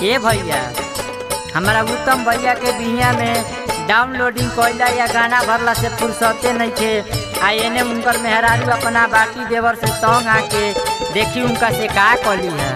ए भैया हमारा उत्तम भैया के बिहिया में डाउनलोडिंग कइला या गाना भरला से फुर्सते नहीं थे। एने उनकर मेहरारू अपना बाटी देवर से तंग आके देखी उनका से का कली है।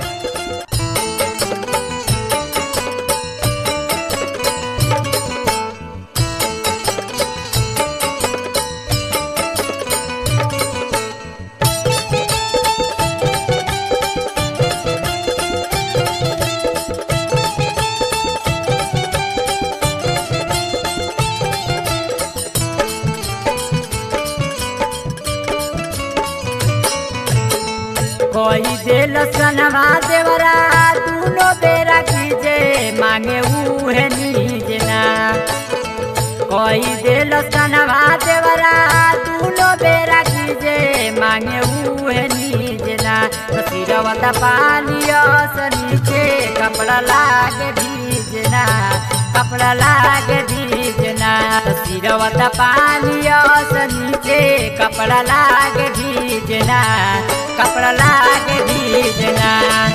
कोई दिल सनवा देवरा दूनो बेरा कीजे मांगे उहे नीजना। कोई दिल सनवा देवरा दूनो बेरा कीजे मांगे उहे नीजना। सिरवत पालियो से नीचे कपड़ा लागे भीजना, कपड़ा लागे भीजना। सिरवत पालियो से नीचे कपड़ा लागे भीजना, कपड़ा लागे भीजना।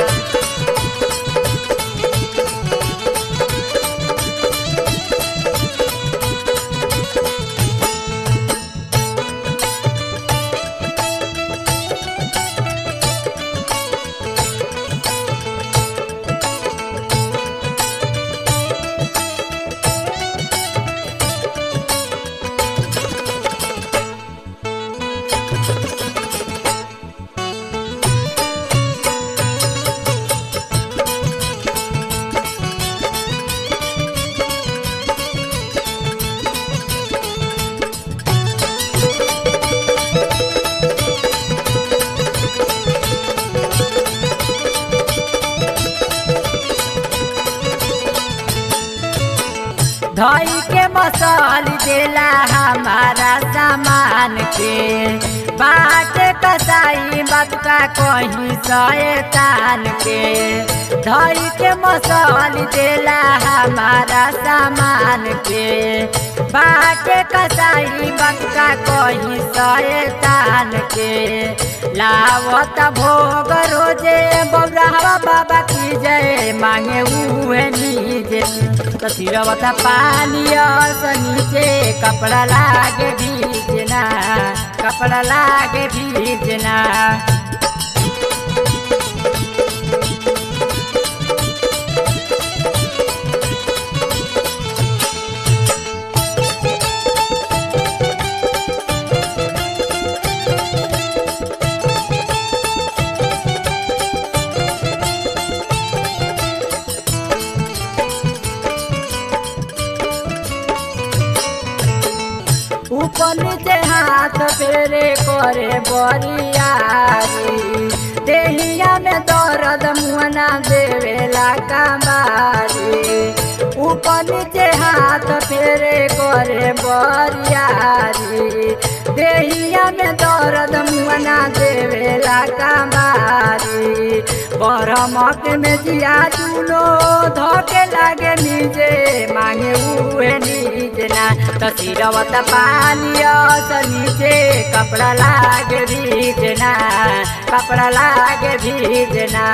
धई के मसाल देला हमारा सामान के, बाट कसाई बात का कहीं शैतान के। धई के मसाल देला हमारा सामान के, बाट कसाई बात का कहीं शैतान के। लावत भोग रोजे बौरावा बाबा की जय मांगे उहे नीजे। सिरवत पालियो से नीचे कपड़ा लागे भीजना, कपड़ा लागे भीजना। ऊपर नीचे हाथ फेरे करे बरियारी, देहिया में दर्द मुहना देवेला कमारी। ऊपर नीचे हाथ फेरे करे बरियारी, देहिया में दर्द मुहना देवेला कमारी। बरमक में जिया दूनो धोके लागे नीजे मांगे उहे नीजना। सिरवत पालियो से नीचे कपड़ा लागे भीजना, कपड़ा लागे भीजना।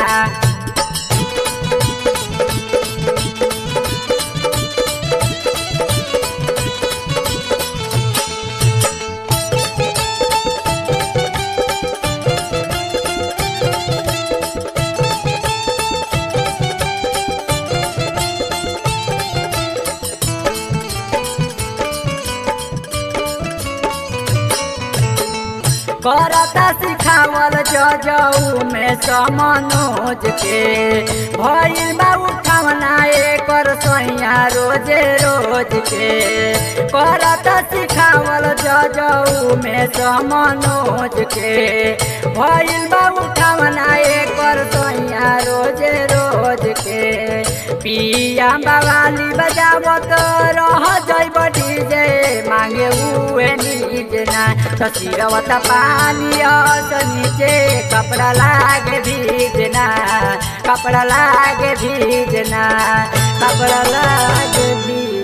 करता सिखावल जजऊ में समनोज के, भइल बा उठावना एकर सैया रोजे रोज के। करता सिखावल जजऊ में समनोज के, भइल बा उठावना एकर सैया रोजे रोज के। पिया बवाली बजावत रह जइब डीजे मांगे उहे नीजना। सिरवत पालियो से नीचे कपड़ा लागे भीजना, कपड़ा लागे भीजना, कपड़ा लागे भीजना।